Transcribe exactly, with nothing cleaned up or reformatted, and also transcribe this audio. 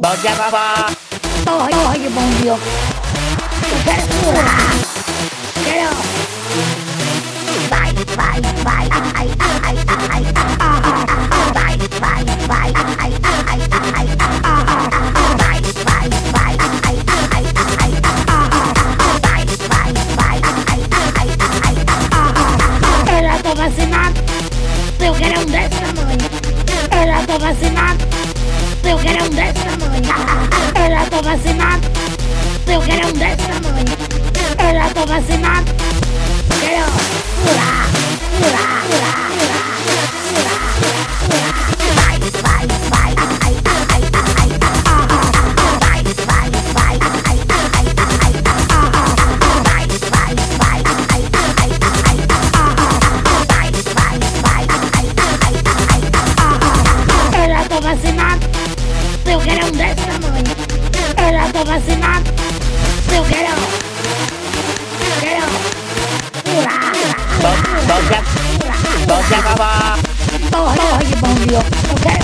Bom dia, vovó. Oi, oi, bom dia. Eu quero furar. Quero. Vai, vai, vai, ai, ai, ai, ai, vai, vai, vai, ai, ai, ai, vai, vai, vai, ai, ai, ai, vai, vai, vai, ai, ai, ai, eu já tô vacinado. Eu quero um desse tamanho. Eu já tô vacinado. Eu quero um desse tamanho. Eu já tô vacinado. Eu quero um desse tamanho. Eu já tô vacinado. Quero furar, furar, furar, furar, furar. Vai, vai, vai, ai, ai, ai, vai, vai, vai, ai, ai, ai, vai, vai, vai, ai, ai, ai, vai, vai, vai, ai, ai, ai. Eu já tô vacinado. Eu quero um desse tamanho. Eu já tô vacinado. Eu quero. Quero. Furar. Bom, bom dia. Bom dia, vovó. Oi, oi, bom dia. Eu quero.